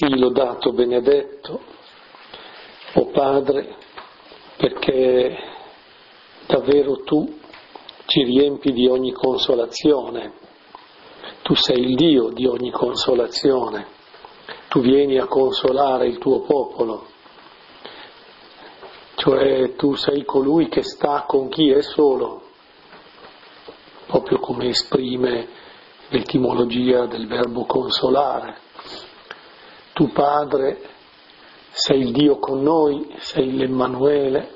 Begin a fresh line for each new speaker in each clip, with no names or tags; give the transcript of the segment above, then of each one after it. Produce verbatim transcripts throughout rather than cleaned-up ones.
Sii lodato, benedetto, o Padre, perché davvero Tu ci riempi di ogni consolazione. Tu sei il Dio di ogni consolazione. Tu vieni a consolare il Tuo popolo. Cioè Tu sei colui che sta con chi è solo, proprio come esprime l'etimologia del verbo consolare. Tu Padre sei il Dio con noi, sei l'Emmanuele,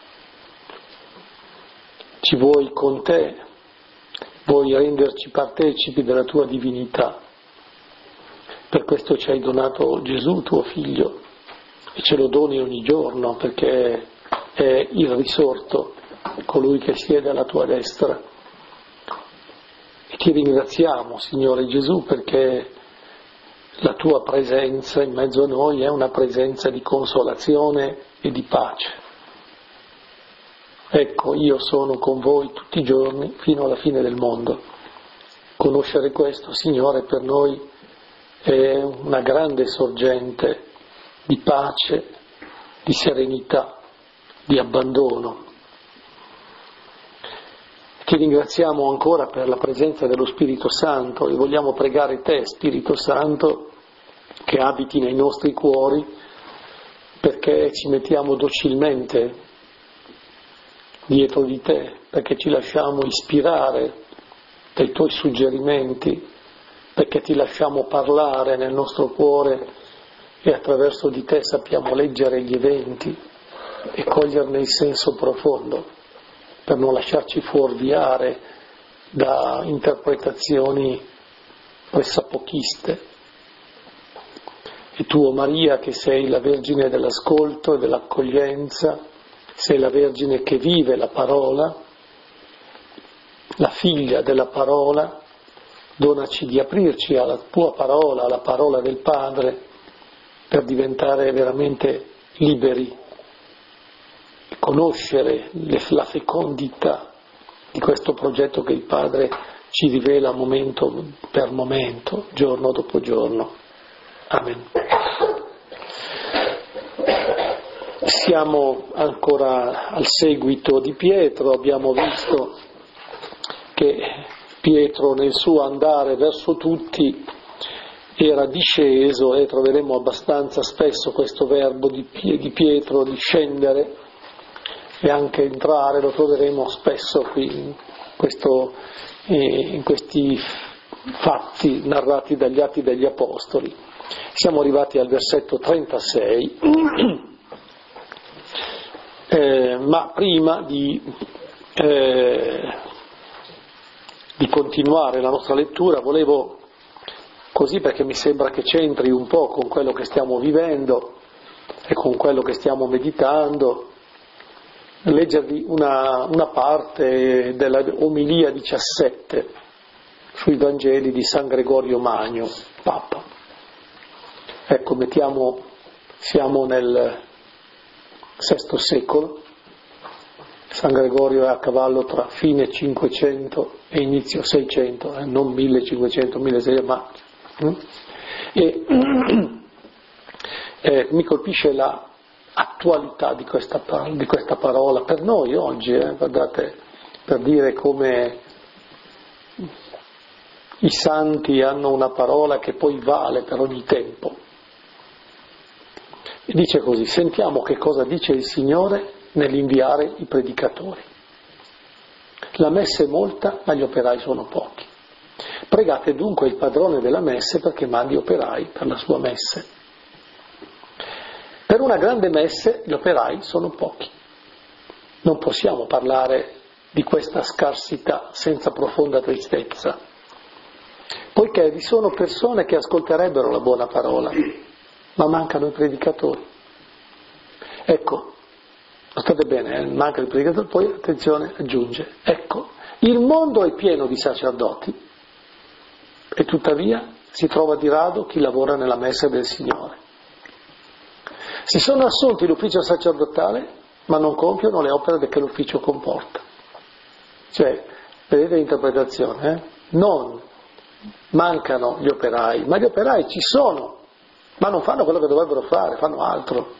ci vuoi con Te, vuoi renderci partecipi della Tua divinità. Per questo ci hai donato Gesù, Tuo Figlio, e ce lo doni ogni giorno, perché è il risorto, colui che siede alla Tua destra. E Ti ringraziamo, Signore Gesù, perché la Tua presenza in mezzo a noi è una presenza di consolazione e di pace. Ecco, io sono con voi tutti i giorni fino alla fine del mondo. Conoscere questo, Signore, per noi è una grande sorgente di pace, di serenità, di abbandono. Ti ringraziamo ancora per la presenza dello Spirito Santo e vogliamo pregare Te, Spirito Santo, che abiti nei nostri cuori, perché ci mettiamo docilmente dietro di Te, perché ci lasciamo ispirare dai Tuoi suggerimenti, perché Ti lasciamo parlare nel nostro cuore e attraverso di Te sappiamo leggere gli eventi e coglierne il senso profondo, per non lasciarci fuorviare da interpretazioni pressapochiste. E Tu, o Maria, che sei la Vergine dell'ascolto e dell'accoglienza, sei la Vergine che vive la parola, la figlia della parola, donaci di aprirci alla Tua parola, alla parola del Padre, per diventare veramente liberi, conoscere la fecondità di questo progetto che il Padre ci rivela momento per momento, giorno dopo giorno. Amen. Siamo ancora al seguito di Pietro, abbiamo visto che Pietro nel suo andare verso tutti era disceso, e troveremo abbastanza spesso questo verbo di Pietro, di scendere, e anche entrare, lo troveremo spesso qui in, questo, eh, in questi fatti narrati dagli Atti degli Apostoli. Siamo arrivati al versetto trentasei, eh, ma prima di, eh, di continuare la nostra lettura volevo, così perché mi sembra che c'entri un po' con quello che stiamo vivendo e con quello che stiamo meditando, leggervi una, una parte della omilia diciassette sui Vangeli di San Gregorio Magno, Papa. Ecco, mettiamo, siamo nel sesto secolo, San Gregorio è a cavallo tra fine cinquecento e inizio seicento, eh, non millecinquecento, milleseicento, ma... Mm? E eh, mi colpisce la attualità di questa, di questa parola per noi oggi, eh, guardate, per dire come i santi hanno una parola che poi vale per ogni tempo. E dice così: sentiamo che cosa dice il Signore nell'inviare i predicatori. La messe è molta, ma gli operai sono pochi. Pregate dunque il padrone della messe perché mandi operai per la sua messe. Per una grande messe gli operai sono pochi. Non possiamo parlare di questa scarsità senza profonda tristezza, poiché vi sono persone che ascolterebbero la buona parola, ma mancano i predicatori. Ecco, notate bene, eh? manca il predicatore, poi attenzione, aggiunge, ecco, il mondo è pieno di sacerdoti e tuttavia si trova di rado chi lavora nella messa del Signore. Si sono assunti l'ufficio sacerdotale, ma non compiono le opere che l'ufficio comporta. Cioè, vedete l'interpretazione? Eh? Non mancano gli operai, ma gli operai ci sono, ma non fanno quello che dovrebbero fare, fanno altro.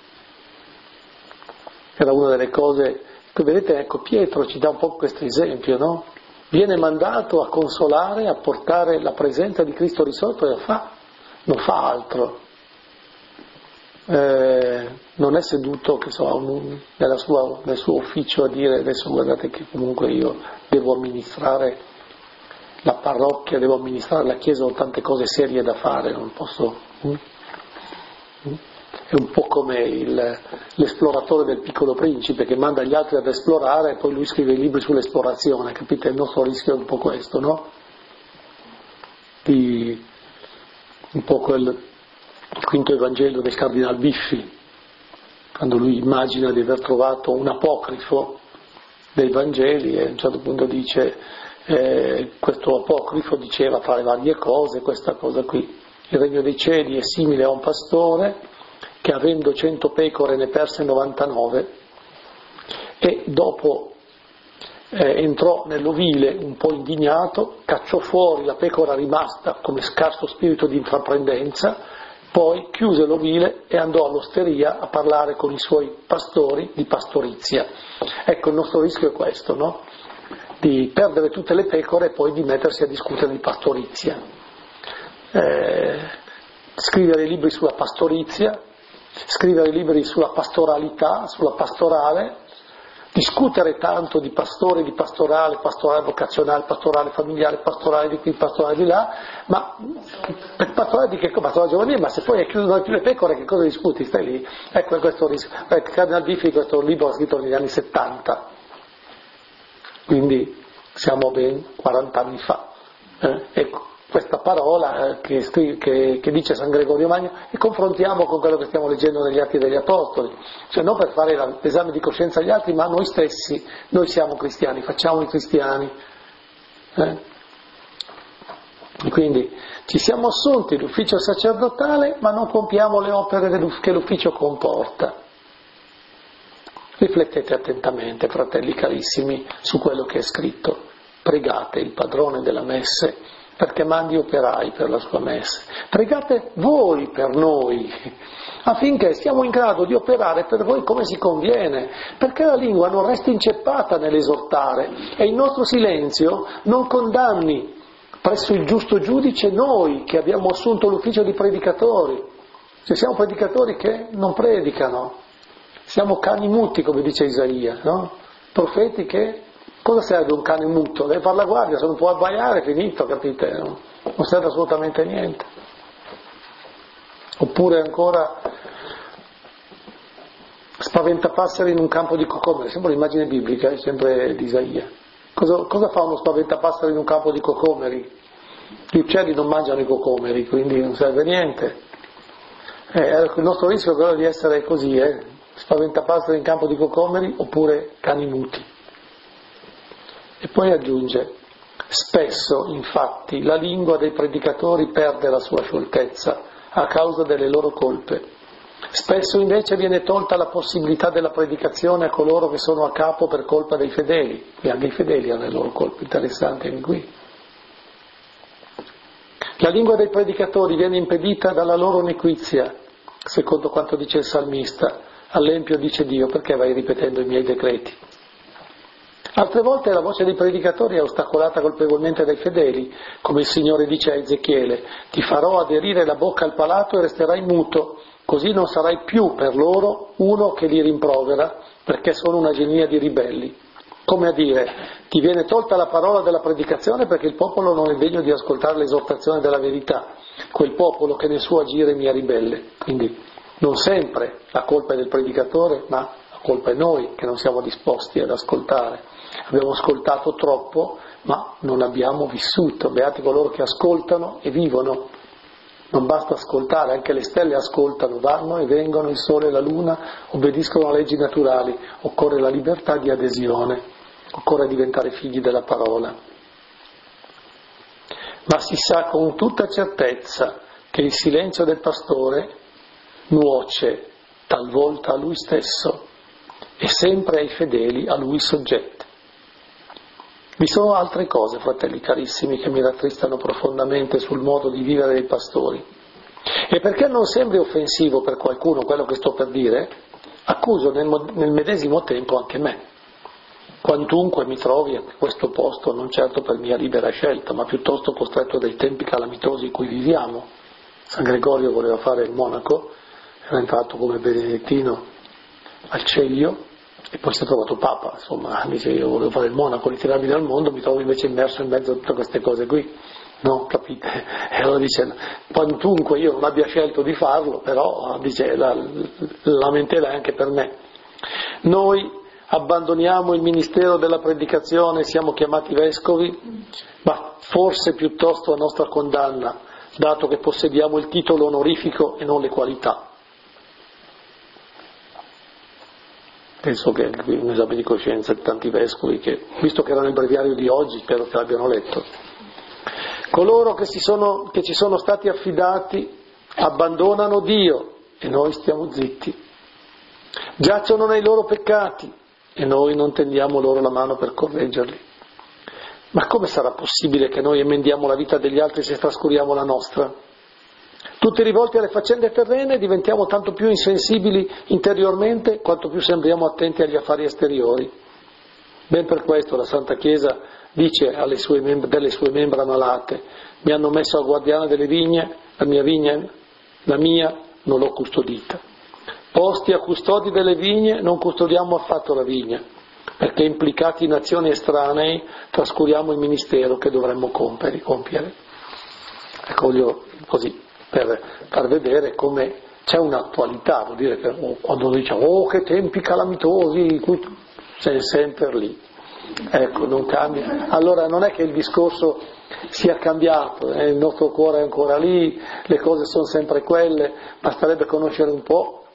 Era una delle cose, vedete, ecco, Pietro ci dà un po' questo esempio, no? Viene mandato a consolare, a portare la presenza di Cristo risorto e lo fa, non fa altro. Eh, non è seduto che so, un, nella sua, nel suo ufficio a dire adesso guardate che comunque io devo amministrare la parrocchia, devo amministrare la chiesa, ho tante cose serie da fare, non posso. Mm? Mm? È un po' come il, l'esploratore del Piccolo Principe che manda gli altri ad esplorare e poi lui scrive i libri sull'esplorazione, capite? Il nostro rischio è un po' questo, no? Di un po' quel il quinto Evangelo del Cardinal Biffi, quando lui immagina di aver trovato un apocrifo dei Vangeli e a un certo punto dice eh, questo apocrifo diceva tra le varie cose questa cosa qui: il regno dei cieli è simile a un pastore che avendo cento pecore ne perse novantanove e dopo eh, entrò nell'ovile un po' indignato, cacciò fuori la pecora rimasta come scarso spirito di intraprendenza, poi chiuse l'ovile e andò all'osteria a parlare con i suoi pastori di pastorizia. Ecco, il nostro rischio è questo, no? Di perdere tutte le pecore e poi di mettersi a discutere di pastorizia. Eh, scrivere libri sulla pastorizia, scrivere libri sulla pastoralità, sulla pastorale, discutere tanto di pastore, di pastorale, pastorale vocazionale, pastorale familiare, pastorale di qui, pastorale di là, ma per pastorale di che cosa? Pastorale giovanile, ma se poi è chiuso più le pecore, che cosa discuti? Stai lì? Ecco questo rischio. Il Cardinal Biffi questo libro l'ha scritto negli anni settanta, quindi siamo ben quaranta anni fa. Eh? Ecco. Questa parola che, che, che dice San Gregorio Magno e confrontiamo con quello che stiamo leggendo negli Atti degli Apostoli, cioè non per fare l'esame di coscienza agli altri, ma noi stessi, noi siamo cristiani, facciamo i cristiani. Eh? Quindi ci siamo assunti l'ufficio sacerdotale, ma non compiamo le opere che l'ufficio comporta. Riflettete attentamente, fratelli carissimi, su quello che è scritto. Pregate il padrone della messe perché mandi operai per la sua messe. Pregate voi per noi, affinché siamo in grado di operare per voi come si conviene, perché la lingua non resti inceppata nell'esortare e il nostro silenzio non condanni presso il giusto giudice noi che abbiamo assunto l'ufficio di predicatori. Se siamo predicatori che non predicano, siamo cani muti, come dice Isaia, no? Profeti che... Cosa serve un cane muto? Deve fare la guardia, se non può abbaiare è finito, capite? No? Non serve assolutamente a niente. Oppure ancora spaventapasseri in un campo di cocomeri, sempre un'immagine biblica, è sempre di Isaia. Cosa, cosa fa uno spaventapasseri in un campo di cocomeri? Gli uccelli non mangiano i cocomeri, quindi non serve a niente. Eh, il nostro rischio è quello di essere così, eh? Spaventapasseri in campo di cocomeri oppure cani muti. E poi aggiunge, spesso infatti la lingua dei predicatori perde la sua scioltezza a causa delle loro colpe. Spesso invece viene tolta la possibilità della predicazione a coloro che sono a capo per colpa dei fedeli, e anche i fedeli hanno le loro colpe, interessante anche qui. La lingua dei predicatori viene impedita dalla loro nequizia, secondo quanto dice il salmista, all'empio dice Dio, perché vai ripetendo i miei decreti? Altre volte la voce dei predicatori è ostacolata colpevolmente dai fedeli, come il Signore dice a Ezechiele, ti farò aderire la bocca al palato e resterai muto, così non sarai più per loro uno che li rimprovera, perché sono una genia di ribelli. Come a dire, ti viene tolta la parola della predicazione perché il popolo non è degno di ascoltare l'esortazione della verità, quel popolo che nel suo agire mi è ribelle. Quindi non sempre la colpa è del predicatore, ma la colpa è noi che non siamo disposti ad ascoltare. Abbiamo ascoltato troppo, ma non abbiamo vissuto. Beati coloro che ascoltano e vivono. Non basta ascoltare, anche le stelle ascoltano, vanno e vengono, il sole e la luna obbediscono a leggi naturali. Occorre la libertà di adesione, occorre diventare figli della parola. Ma si sa con tutta certezza che il silenzio del pastore nuoce talvolta a lui stesso e sempre ai fedeli a lui soggetti. Vi sono altre cose, fratelli carissimi, che mi rattristano profondamente sul modo di vivere dei pastori. E perché non sembri offensivo per qualcuno quello che sto per dire, accuso nel, nel medesimo tempo anche me. Quantunque mi trovi a questo posto, non certo per mia libera scelta, ma piuttosto costretto dai tempi calamitosi in cui viviamo. San Gregorio voleva fare il monaco, era entrato come benedettino al Celio e poi si è trovato Papa, insomma, dice io volevo fare il monaco, ritirarmi dal mondo, mi trovo invece immerso in mezzo a tutte queste cose qui. No, capite? E allora dice, quantunque io non abbia scelto di farlo, però dice, la lamentela è anche per me. Noi abbandoniamo il ministero della predicazione, siamo chiamati vescovi, ma forse piuttosto a nostra condanna, dato che possediamo il titolo onorifico e non le qualità. Penso che qui un esame di coscienza di tanti vescovi che, visto che era nel breviario di oggi, spero che l'abbiano letto. Coloro che, si sono, che ci sono stati affidati abbandonano Dio e noi stiamo zitti. Giacciono nei loro peccati e noi non tendiamo loro la mano per correggerli. Ma come sarà possibile che noi emendiamo la vita degli altri se trascuriamo la nostra? Tutti rivolti alle faccende terrene diventiamo tanto più insensibili interiormente quanto più sembriamo attenti agli affari esteriori. Ben per questo la Santa Chiesa dice alle sue mem- delle sue membra malate: mi hanno messo a guardiana delle vigne, la mia vigna, la mia non l'ho custodita. Posti a custodi delle vigne non custodiamo affatto la vigna, perché implicati in azioni estranei trascuriamo il ministero che dovremmo compiere. Ecco, voglio così per far vedere come c'è un'attualità, vuol dire che quando noi diciamo oh che tempi calamitosi, sei sempre lì, ecco, non cambia. Allora non è che il discorso sia cambiato, eh, il nostro cuore è ancora lì, le cose sono sempre quelle, basterebbe conoscere un po'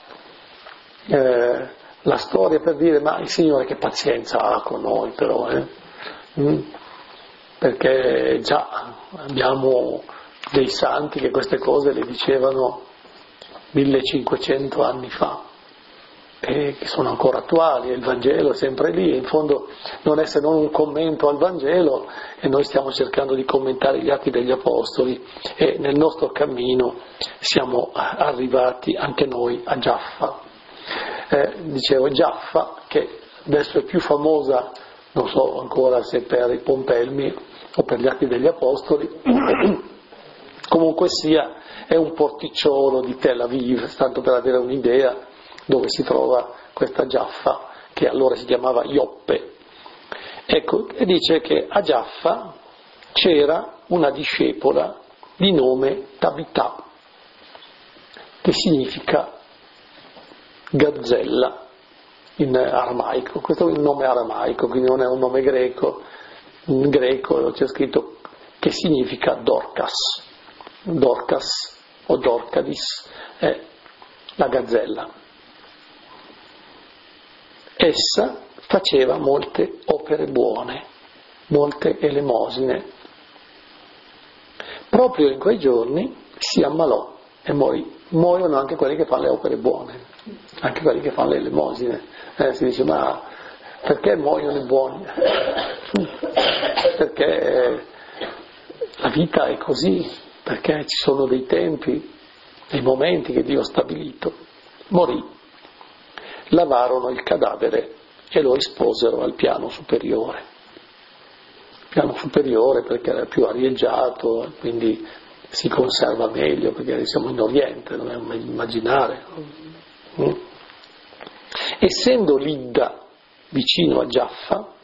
eh, la storia per dire ma il Signore che pazienza ha con noi però, eh? mm? perché già abbiamo dei santi che queste cose le dicevano millecinquecento anni fa e che sono ancora attuali, e il Vangelo è sempre lì, e in fondo non è se non un commento al Vangelo, e noi stiamo cercando di commentare gli Atti degli Apostoli, e nel nostro cammino siamo arrivati anche noi a Giaffa. Eh, dicevo Giaffa, che adesso è più famosa, non so ancora se per i Pompelmi o per gli Atti degli Apostoli, comunque sia è un porticciolo di Tel Aviv, tanto per avere un'idea dove si trova questa Giaffa, che allora si chiamava Ioppe. Ecco, e dice che a Giaffa c'era una discepola di nome Tabità, che significa gazzella in aramaico. Questo è un nome aramaico, quindi non è un nome greco. In greco c'è scritto che significa Dorcas. Dorcas o Dorcadis è la gazzella. Essa faceva molte opere buone, molte elemosine. Proprio in quei giorni si ammalò e morì. Muoiono anche quelli che fanno le opere buone, anche quelli che fanno le elemosine. Eh, si dice ma perché muoiono i buoni? Perché la vita è così, perché ci sono dei tempi, dei momenti che Dio ha stabilito. Morì. Lavarono il cadavere e lo esposero al piano superiore. Piano superiore perché era più arieggiato, quindi si conserva meglio, perché siamo in Oriente, non è un immaginare. Mm? Essendo Lidda vicino a Giaffa,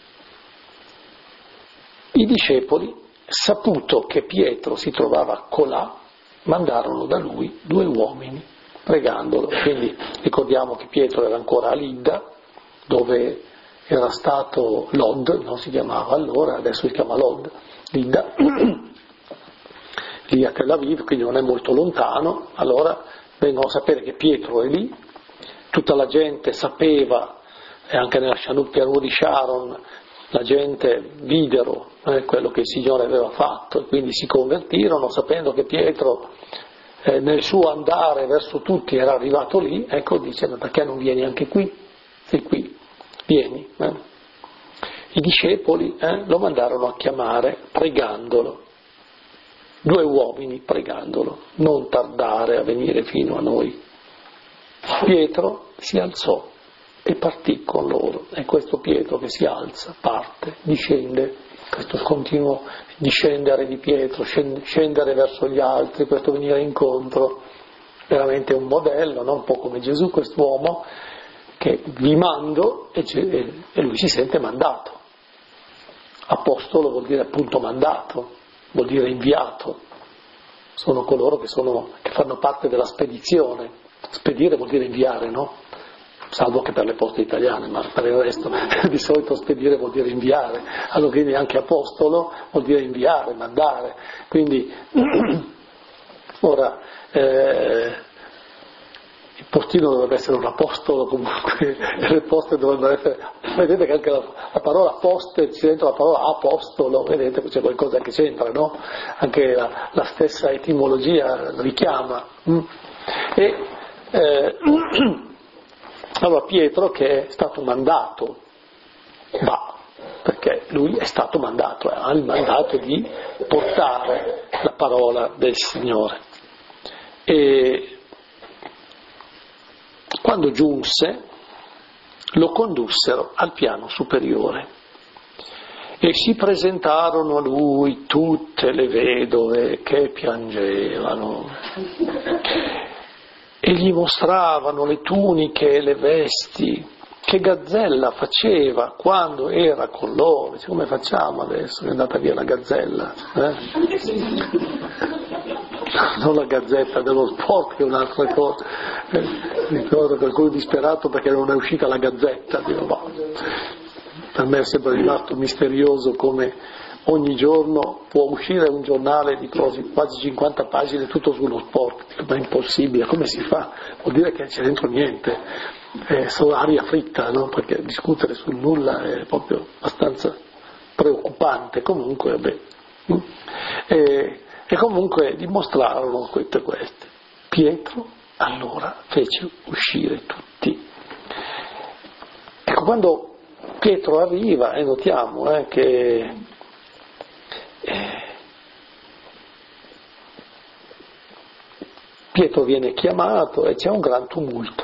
i discepoli, saputo che Pietro si trovava colà, mandarono da lui due uomini, pregandolo. Quindi ricordiamo che Pietro era ancora a Lidda, dove era stato Lod, non si chiamava allora, adesso si chiama Lod, Lidda, lì a Tel Aviv, quindi non è molto lontano. Allora vengono a sapere che Pietro è lì, tutta la gente sapeva, e anche nella pianura di Sharon la gente videro eh, quello che il Signore aveva fatto, e quindi si convertirono sapendo che Pietro eh, nel suo andare verso tutti era arrivato lì. Ecco, dice ma perché non vieni anche qui? Sei qui, vieni. Eh? I discepoli eh, lo mandarono a chiamare pregandolo. due uomini pregandolo, non tardare a venire fino a noi. Pietro si alzò e partì con loro. È questo Pietro che si alza, parte, discende, questo continuo discendere di Pietro, scendere verso gli altri, questo venire incontro, veramente un modello, no? Un po' come Gesù, quest'uomo che vi mando, e lui si sente mandato. Apostolo vuol dire appunto mandato, vuol dire inviato. Sono coloro che, sono, che fanno parte della spedizione. Spedire vuol dire inviare, no? Salvo che per le poste italiane, ma per il resto di solito spedire vuol dire inviare. Allora quindi anche apostolo vuol dire inviare, mandare. Quindi ora eh, il postino dovrebbe essere un apostolo, comunque le poste dovrebbero essere. Vedete che anche la, la parola poste c'è dentro la parola apostolo, vedete che c'è qualcosa che c'entra, no? Anche la, la stessa etimologia richiama. Mm? E eh, allora Pietro, che è stato mandato, va, perché lui è stato mandato, ha il mandato di portare la parola del Signore. E quando giunse, lo condussero al piano superiore e si presentarono a lui tutte le vedove che piangevano e gli mostravano le tuniche e le vesti che Gazzella faceva quando era con loro. Dice, come facciamo adesso che è andata via la Gazzella? Eh? Non la Gazzetta dello Sport, che è un'altra cosa. Eh, ricordo qualcuno disperato perché non è uscita la Gazzetta. Dico, boh. Per me è sempre rimasto misterioso come ogni giorno può uscire un giornale di quasi, quasi cinquanta pagine tutto sullo sport. Dico, ma è impossibile, come si fa? Vuol dire che non c'è dentro niente, è solo aria fritta, no? Perché discutere sul nulla è proprio abbastanza preoccupante. Comunque, vabbè. E, e comunque dimostrarono queste queste. Pietro allora fece uscire tutti. Ecco, quando Pietro arriva, e notiamo eh, che eh, Pietro viene chiamato e c'è un gran tumulto.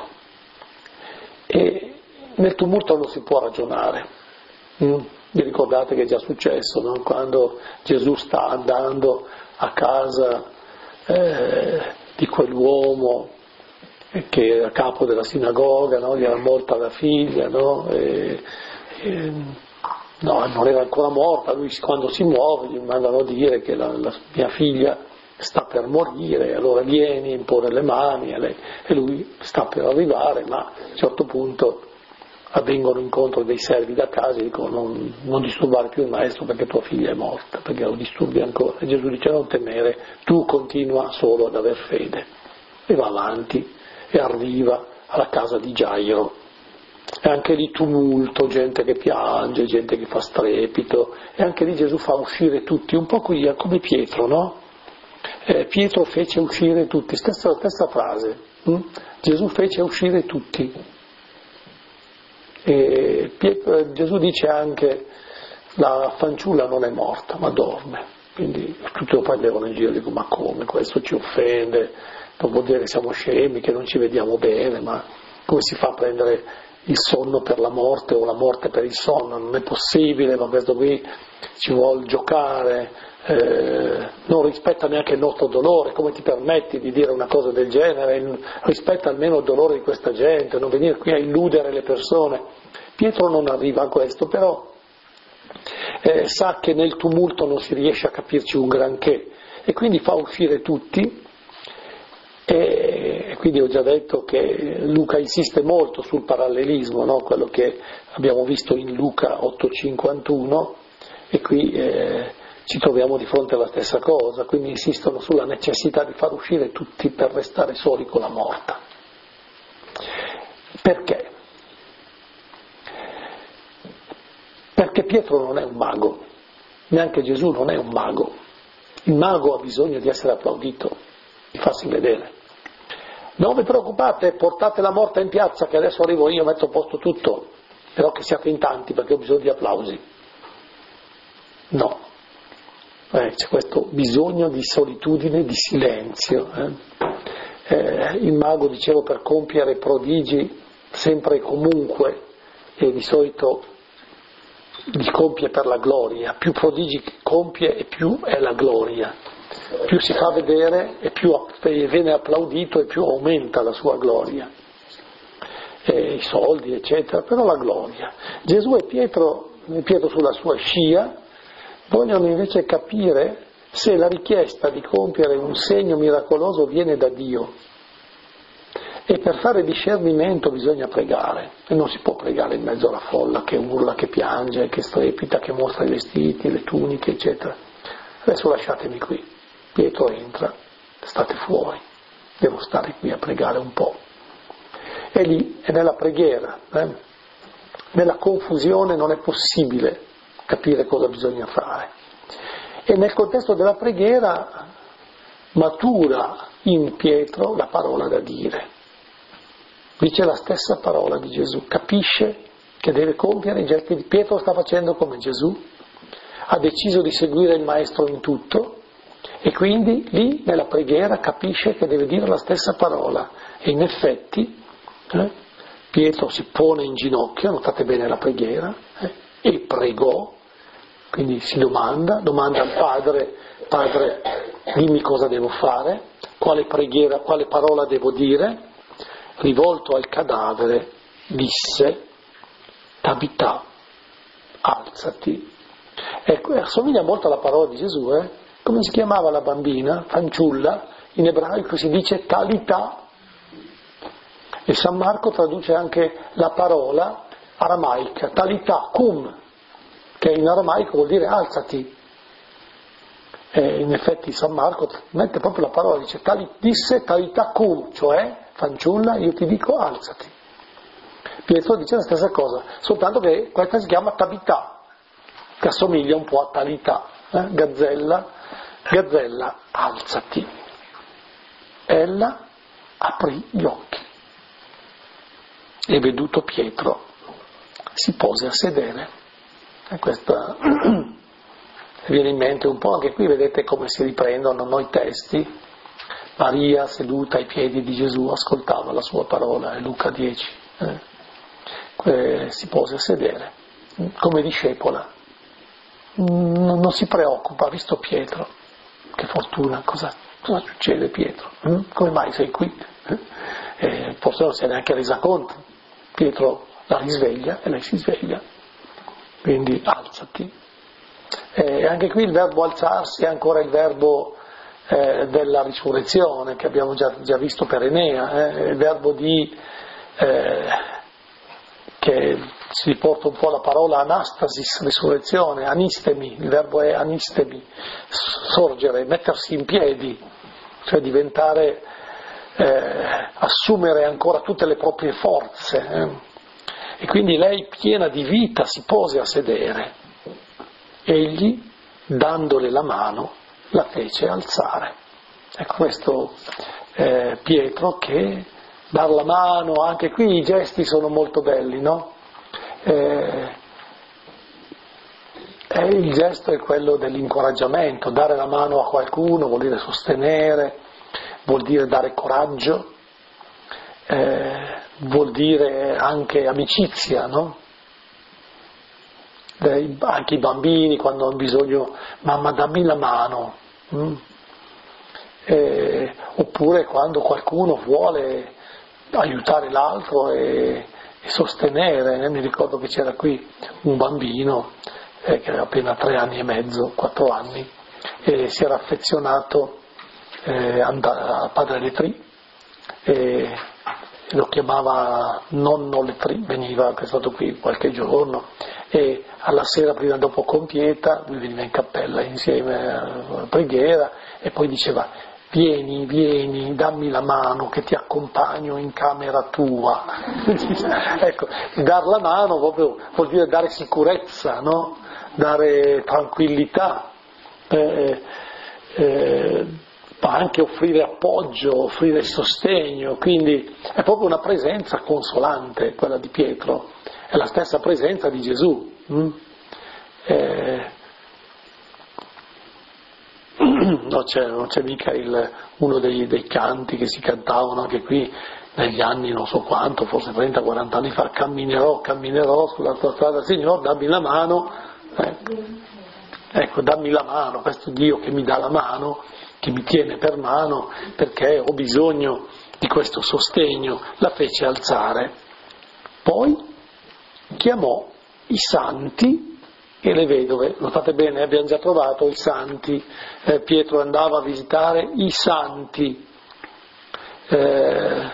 E nel tumulto non si può ragionare. Mm? Vi ricordate che è già successo, no? Quando Gesù sta andando a casa eh, di quell'uomo che era capo della sinagoga, no? Gli era morta la figlia, no? E, e, no, non era ancora morta, lui quando si muove gli mandano a dire che la, la mia figlia sta per morire, allora vieni, impone le mani a lei, e lui sta per arrivare, ma a un certo punto avvengono incontro dei servi da casa e dicono non, non disturbare più il maestro perché tua figlia è morta, perché lo disturbi ancora. E Gesù dice non temere, tu continua solo ad aver fede. E va avanti e arriva alla casa di Gairo. E anche lì tumulto, gente che piange, gente che fa strepito, e anche lì Gesù fa uscire tutti, un po' qui come Pietro, no? Eh, Pietro fece uscire tutti, stessa, stessa frase, hm? Gesù fece uscire tutti. E Pietro, Gesù dice anche la fanciulla non è morta ma dorme, quindi tutti lo prendevano in giro, dico ma come, questo ci offende, non vuol dire che siamo scemi, che non ci vediamo bene, ma come si fa a prendere il sonno per la morte o la morte per il sonno? Non è possibile, ma questo qui ci vuol giocare, eh, non rispetta neanche il nostro dolore, come ti permetti di dire una cosa del genere? Rispetta almeno il dolore di questa gente, non venire qui a illudere le persone. Pietro non arriva a questo, però eh, sa che nel tumulto non si riesce a capirci un granché e quindi fa uscire tutti. E quindi ho già detto che Luca insiste molto sul parallelismo, no? Quello che abbiamo visto in Luca otto cinquantuno, e qui eh, ci troviamo di fronte alla stessa cosa, quindi insistono sulla necessità di far uscire tutti per restare soli con la morta. Perché? Perché Pietro non è un mago, neanche Gesù non è un mago. Il mago ha bisogno di essere applaudito, di farsi vedere. Non vi preoccupate, portate la morta in piazza che adesso arrivo io, metto a posto tutto, però che siate in tanti perché ho bisogno di applausi. No, Eh, c'è questo bisogno di solitudine, di silenzio. Eh. Eh, il mago, dicevo, per compiere prodigi sempre e comunque, e di solito li compie per la gloria. Più prodigi compie e più è la gloria. Più si fa vedere e più viene applaudito e più aumenta la sua gloria. E i soldi, eccetera, però la gloria. Gesù e Pietro, Pietro sulla sua scia, vogliono invece capire se la richiesta di compiere un segno miracoloso viene da Dio. E per fare discernimento bisogna pregare, e non si può pregare in mezzo alla folla che urla, che piange, che strepita, che mostra i vestiti, le tuniche, eccetera. Adesso lasciatemi qui. Pietro entra, state fuori, devo stare qui a pregare un po'. E lì è nella preghiera, eh? Nella confusione non è possibile capire cosa bisogna fare. E nel contesto della preghiera matura in Pietro la parola da dire. Dice la stessa parola di Gesù, capisce che deve compiere i gesti di Pietro, sta facendo come Gesù, ha deciso di seguire il Maestro in tutto e quindi lì nella preghiera capisce che deve dire la stessa parola e in effetti eh, Pietro si pone in ginocchio, notate bene la preghiera, eh, e pregò, quindi si domanda, domanda al Padre, Padre dimmi cosa devo fare, quale preghiera, quale parola devo dire. Rivolto al cadavere disse Tabità, alzati. Ecco, assomiglia molto alla parola di Gesù, eh? Come si chiamava la bambina, fanciulla, in ebraico si dice Talità, e San Marco traduce anche la parola aramaica, Talità, cum, che in aramaico vuol dire alzati. E in effetti San Marco mette proprio la parola, dice, tali, disse Talità cum, cioè fanciulla, io ti dico alzati. Pietro dice la stessa cosa, soltanto che questa si chiama Tabità, che assomiglia un po' a Talità, eh? Gazzella, Gazzella, alzati. Ella aprì gli occhi e veduto Pietro si pose a sedere. E questa viene in mente un po', anche qui vedete come si riprendono noi testi. Maria seduta ai piedi di Gesù ascoltava la sua parola, è Luca dieci, eh? Eh, si pose a sedere come discepola, non, non si preoccupa, ha visto Pietro, che fortuna, cosa, cosa succede Pietro? Mm? Come mai sei qui? Eh, forse non si è neanche resa conto, Pietro la risveglia e lei si sveglia, quindi alzati. Eh, anche qui il verbo alzarsi è ancora il verbo Eh, della risurrezione che abbiamo già, già visto per Enea, eh, il verbo di eh, che si riporta un po' la parola anastasis, risurrezione, anistemi, il verbo è anistemi, sorgere, mettersi in piedi, cioè diventare, eh, assumere ancora tutte le proprie forze, eh. E quindi lei piena di vita si pose a sedere, egli dandole la mano la fece alzare. Ecco questo eh, Pietro che dar la mano, anche qui i gesti sono molto belli, no? Eh, eh, il gesto è quello dell'incoraggiamento, dare la mano a qualcuno vuol dire sostenere, vuol dire dare coraggio, eh, vuol dire anche amicizia, no? Anche i bambini quando hanno bisogno, mamma dammi la mano, mm? eh, oppure quando qualcuno vuole aiutare l'altro e, e sostenere, eh? Mi ricordo che c'era qui un bambino eh, che aveva appena tre anni e mezzo, quattro anni, e si era affezionato eh, a padre Letri e lo chiamava nonno Letri, veniva, che è stato qui qualche giorno, e alla sera prima dopo compieta lui veniva in cappella insieme alla preghiera e poi diceva vieni, vieni, dammi la mano che ti accompagno in camera tua. Ecco, dar la mano proprio vuol dire dare sicurezza, no? Dare tranquillità, eh, eh, ma anche offrire appoggio, offrire sostegno, quindi è proprio una presenza consolante quella di Pietro, è la stessa presenza di Gesù. Mm? Eh, no, c'è, non c'è mica il, uno dei, dei canti che si cantavano anche qui negli anni non so quanto, forse trenta quaranta anni fa, camminerò, camminerò sulla tua strada, Signore, dammi la mano, ecco. ecco, dammi la mano, questo Dio che mi dà la mano, che mi tiene per mano, perché ho bisogno di questo sostegno, la fece alzare. Poi chiamò i santi e le vedove, notate bene, abbiamo già trovato i santi, eh, Pietro andava a visitare i santi, eh,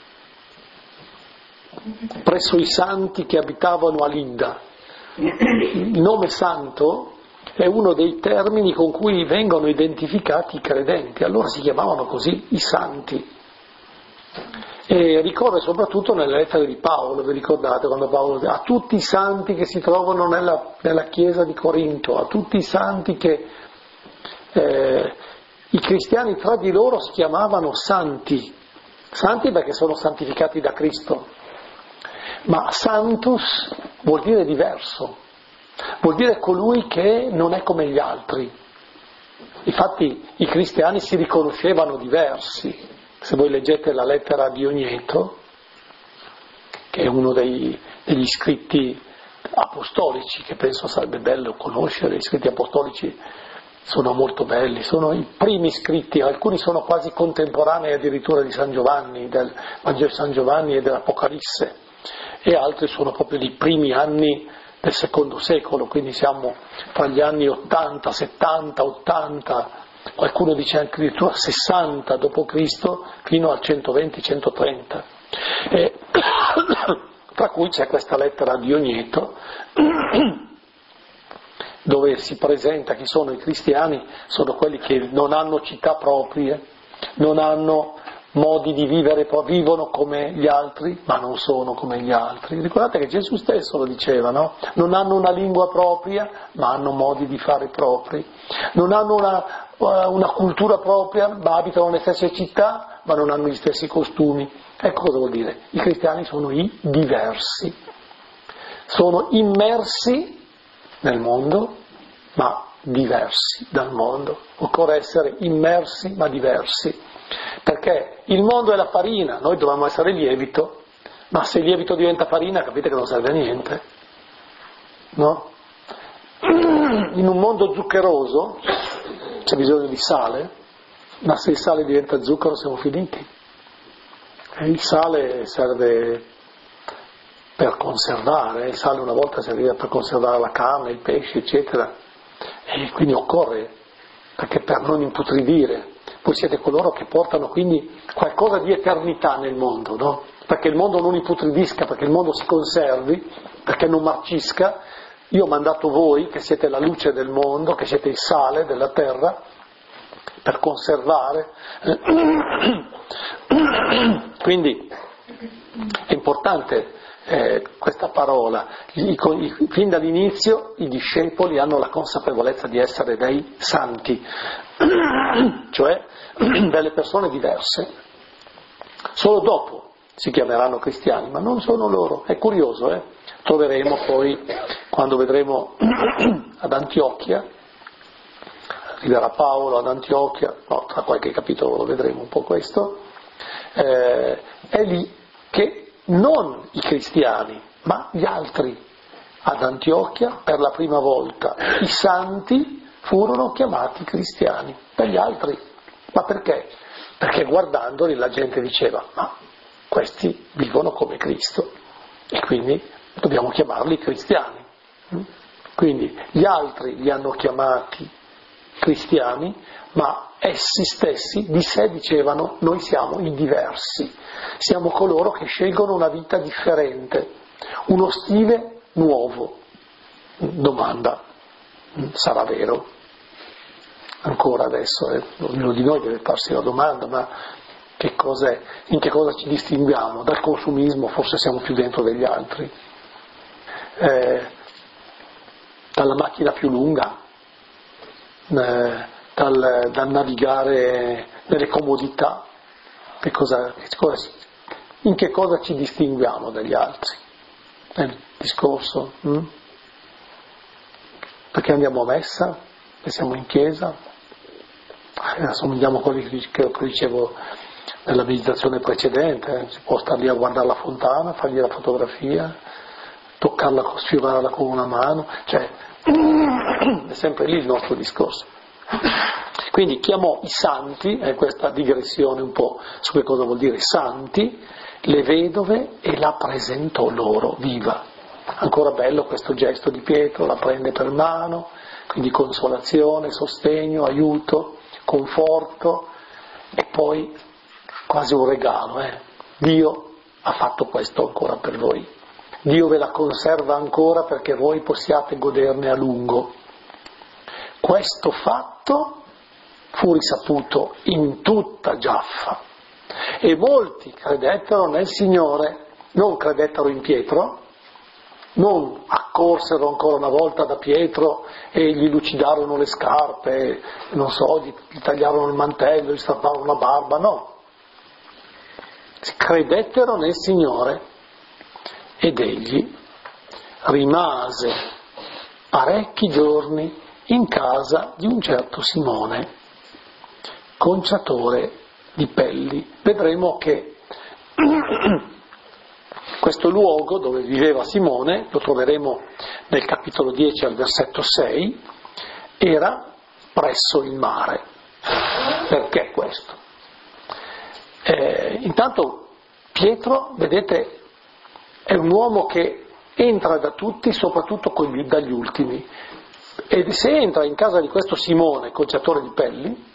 presso i santi che abitavano a Lidda. Il nome santo è uno dei termini con cui vengono identificati i credenti, allora si chiamavano così i santi. E ricorre soprattutto nelle lettere di Paolo, vi ricordate quando Paolo dice a tutti i santi che si trovano nella, nella chiesa di Corinto, a tutti i santi che eh, i cristiani tra di loro si chiamavano santi, santi perché sono santificati da Cristo, ma santus vuol dire diverso, vuol dire colui che non è come gli altri. Infatti i cristiani si riconoscevano diversi. Se voi leggete la lettera a Diogneto, che è uno dei, degli scritti apostolici, che penso sarebbe bello conoscere, gli scritti apostolici sono molto belli, sono i primi scritti, alcuni sono quasi contemporanei addirittura di San Giovanni, del Vangelo di San Giovanni e dell'Apocalisse, e altri sono proprio dei primi anni del secondo secolo, quindi siamo tra gli anni ottanta, settanta, ottanta, qualcuno dice addirittura sessanta dopo Cristo fino al centoventi centotrenta, e, tra cui c'è questa lettera a Diogneto dove si presenta chi sono i cristiani, sono quelli che non hanno città proprie, non hanno modi di vivere, vivono come gli altri, ma non sono come gli altri. Ricordate che Gesù stesso lo diceva, no? Non hanno una lingua propria, ma hanno modi di fare propri. Non hanno una, una cultura propria, ma abitano nelle stesse città, ma non hanno gli stessi costumi. Ecco cosa vuol dire. I cristiani sono i diversi. Sono immersi nel mondo, ma diversi dal mondo. Occorre essere immersi, ma diversi. Perché il mondo è la farina, noi dobbiamo essere lievito, ma se il lievito diventa farina capite che non serve a niente, no? In un mondo zuccheroso c'è bisogno di sale, ma se il sale diventa zucchero siamo finiti. E il sale serve per conservare, il sale una volta serviva per conservare la carne, il pesce, eccetera, e quindi occorre, perché per non imputridire. Voi siete coloro che portano quindi qualcosa di eternità nel mondo, no? Perché il mondo non imputridisca, perché il mondo si conservi, perché non marcisca. Io ho mandato voi, che siete la luce del mondo, che siete il sale della terra, per conservare. Quindi è importante eh, questa parola. I, i, fin dall'inizio i discepoli hanno la consapevolezza di essere dei santi, cioè delle persone diverse. Solo dopo si chiameranno cristiani, ma non sono loro. È curioso, eh? Troveremo poi, quando vedremo ad Antiochia, arriverà Paolo ad Antiochia, no, tra qualche capitolo vedremo un po' questo, eh, è lì che non i cristiani, ma gli altri ad Antiochia per la prima volta i santi furono chiamati cristiani, per gli altri. Ma perché? Perché guardandoli la gente diceva, ma questi vivono come Cristo e quindi dobbiamo chiamarli cristiani. Quindi gli altri li hanno chiamati cristiani, ma essi stessi di sé dicevano noi siamo i diversi, siamo coloro che scelgono una vita differente, uno stile nuovo. Domanda, sarà vero? Ancora adesso, eh, ognuno di noi deve farsi la domanda, ma che cos'è? In che cosa ci distinguiamo? Dal consumismo forse siamo più dentro degli altri, eh, dalla macchina più lunga, eh, dal, dal navigare nelle comodità, che cosa, che cosa, in che cosa ci distinguiamo dagli altri? Nel discorso? Hm? Perché andiamo a messa? Perché siamo in chiesa? assomigliamo a quelli che dicevo nella meditazione precedente, eh. Si può stare lì a guardare la fontana, fargli la fotografia, toccarla, sfiorarla con una mano, cioè è sempre lì il nostro discorso. Quindi chiamò i santi, è questa digressione un po' su che cosa vuol dire santi, le vedove e la presentò loro viva. Ancora bello questo gesto di Pietro, la prende per mano, quindi consolazione, sostegno, aiuto, conforto e poi quasi un regalo, eh? Dio ha fatto questo ancora per voi. Dio ve la conserva ancora perché voi possiate goderne a lungo. Questo fatto fu risaputo in tutta Giaffa e molti credettero nel Signore, non credettero in Pietro, non accorsero ancora una volta da Pietro e gli lucidarono le scarpe, non so, gli, gli tagliarono il mantello, gli strapparono la barba, no. Credettero nel Signore ed egli rimase parecchi giorni in casa di un certo Simone, conciatore di pelli. Vedremo che questo luogo dove viveva Simone, lo troveremo nel capitolo dieci al versetto sei, era presso il mare. Perché questo? Eh, intanto Pietro, vedete, è un uomo che entra da tutti, soprattutto dagli ultimi. E se entra in casa di questo Simone, conciatore di pelli,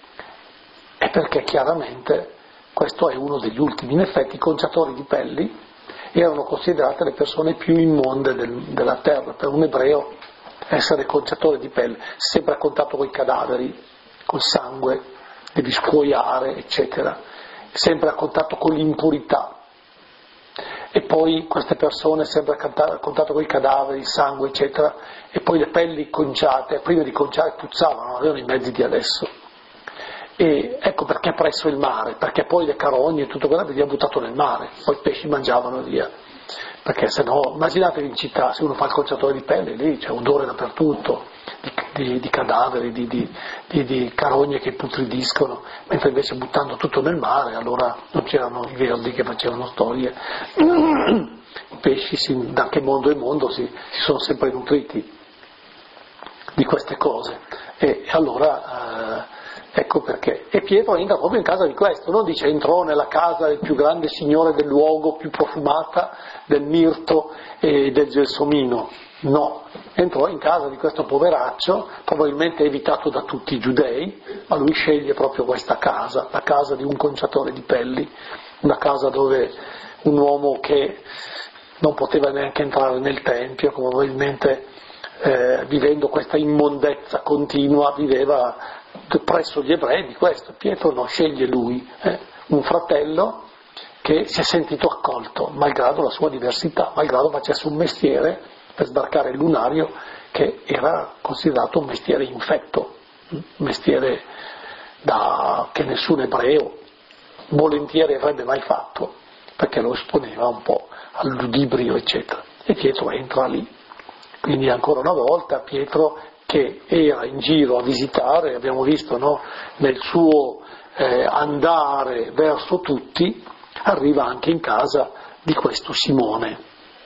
è perché chiaramente questo è uno degli ultimi. In effetti i conciatori di pelli erano considerate le persone più immonde del, della terra. Per un ebreo essere conciatore di pelli, sempre a contatto con i cadaveri, col sangue, devi scuoiare, eccetera, sempre a contatto con l'impurità. E poi queste persone sempre a contatto con i cadaveri, il sangue, eccetera, e poi le pelli conciate, prima di conciare puzzavano, non avevano i mezzi di adesso. E ecco perché presso il mare, perché poi le carogne e tutto quello veniva buttato nel mare, poi i pesci mangiavano via, perché se no, immaginatevi in città, se uno fa il conciatore di pelli, lì c'è odore dappertutto, di, di, di cadaveri, di, di, di, di carogne che putridiscono, mentre invece buttando tutto nel mare, allora non c'erano i verdi che facevano storie, i pesci si, da che mondo e mondo si, si sono sempre nutriti di queste cose, e, e allora... Eh, Ecco perché. E Pietro entra proprio in casa di questo, non dice entrò nella casa del più grande signore del luogo, più profumata del mirto e del gelsomino. No, entrò in casa di questo poveraccio, probabilmente evitato da tutti i giudei, ma lui sceglie proprio questa casa, la casa di un conciatore di pelli, una casa dove un uomo che non poteva neanche entrare nel tempio, probabilmente eh, vivendo questa immondezza continua, viveva presso gli ebrei di questo. Pietro no, sceglie lui, eh, un fratello che si è sentito accolto, malgrado la sua diversità, malgrado facesse un mestiere per sbarcare il lunario che era considerato un mestiere infetto, un mestiere da, che nessun ebreo volentieri avrebbe mai fatto, perché lo esponeva un po' al ludibrio, eccetera. E Pietro entra lì. Quindi ancora una volta Pietro, che era in giro a visitare, abbiamo visto, no? Nel suo eh, andare verso tutti, arriva anche in casa di questo Simone.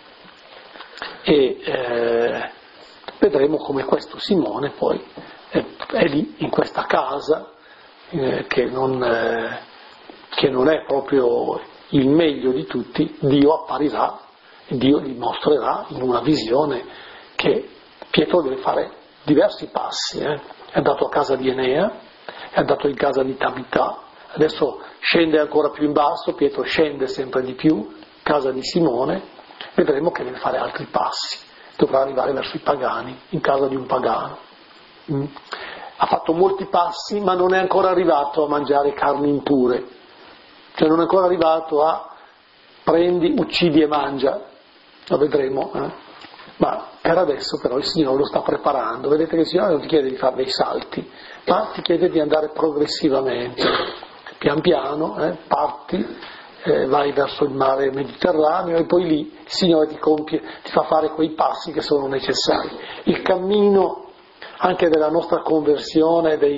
E eh, vedremo come questo Simone poi è, è lì, in questa casa, eh, che, non, eh, che non è proprio il meglio di tutti. Dio apparirà, Dio gli mostrerà in una visione che Pietro deve fare diversi passi, eh. È andato a casa di Enea, è andato in casa di Tabità, adesso scende ancora più in basso, Pietro scende sempre di più, casa di Simone, vedremo che deve fare altri passi, dovrà arrivare verso i pagani, in casa di un pagano. Mm. Ha fatto molti passi, ma non è ancora arrivato a mangiare carni impure, cioè non è ancora arrivato a prendi, uccidi e mangia, lo vedremo, eh. Ma per adesso però il Signore lo sta preparando. Vedete che il Signore non ti chiede di fare dei salti, ma ti chiede di andare progressivamente, pian piano, eh, parti, eh, vai verso il mare Mediterraneo e poi lì il Signore ti compie, ti fa fare quei passi che sono necessari. Il cammino anche della nostra conversione, dei,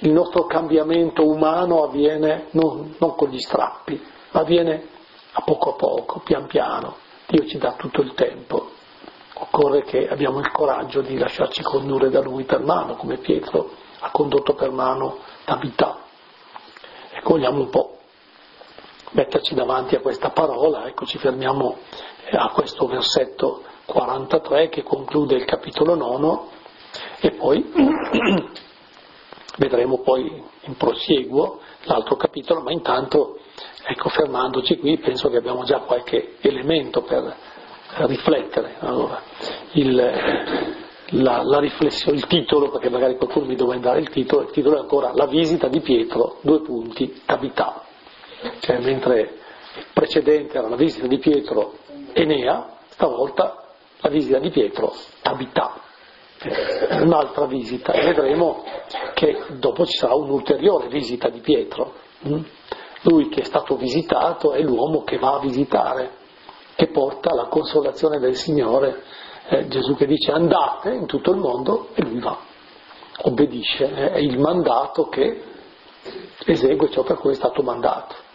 il nostro cambiamento umano avviene non, non con gli strappi, ma avviene a poco a poco, pian piano. Dio ci dà tutto il tempo. Occorre che abbiamo il coraggio di lasciarci condurre da Lui per mano, come Pietro ha condotto per mano Tabità. Ecco, vogliamo un po' metterci davanti a questa parola, ecco, ci fermiamo a questo versetto quarantatré che conclude il capitolo nono e poi vedremo poi in prosieguo l'altro capitolo, ma intanto, ecco, fermandoci qui, penso che abbiamo già qualche elemento per riflettere. Allora, il, la, la riflessione, il titolo, perché magari qualcuno mi doveva dare il titolo, il titolo è ancora La visita di Pietro, due punti, Tabità. Cioè, mentre il precedente era la visita di Pietro Enea, stavolta la visita di Pietro Tabità. Un'altra visita, e vedremo che dopo ci sarà un'ulteriore visita di Pietro. Lui che è stato visitato è l'uomo che va a visitare, che porta la consolazione del Signore. Eh, Gesù che dice andate in tutto il mondo e lui va, obbedisce, è il mandato che esegue ciò per cui è stato mandato.